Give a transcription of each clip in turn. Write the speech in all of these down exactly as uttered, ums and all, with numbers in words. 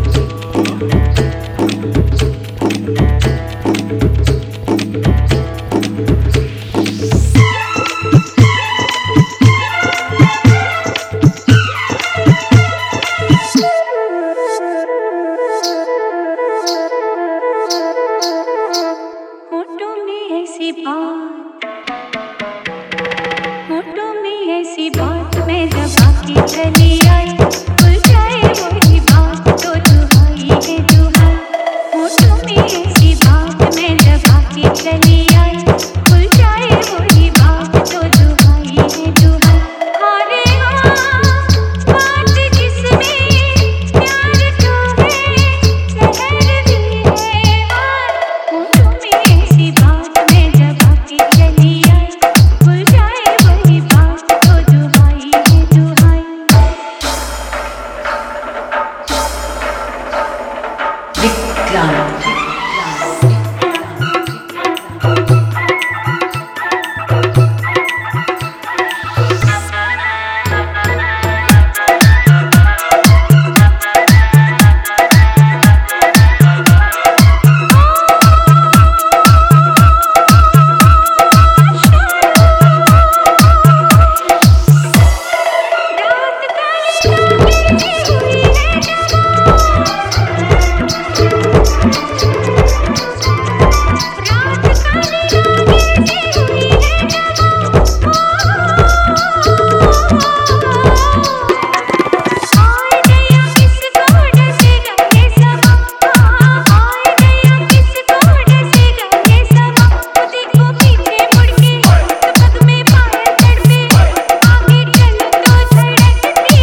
होठों में ऐसी बात मैं दबा के चली आई, खुल जाए वही बात तो दुहाई है दुहाई। होठों में ऐसी बात मैं दबा के चली आई, खुल जाए वही बात तो दुहाई है दुहाई। अरे हाँ बात जिसमें प्यार तो है जहर भी है यार। होठों में ऐसी बात मैं दबा के चली आई, खुल जाए वही बात तो दुहाई है दुहाई। विक्रांत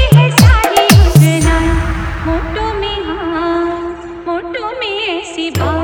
होठों में ऐसी बात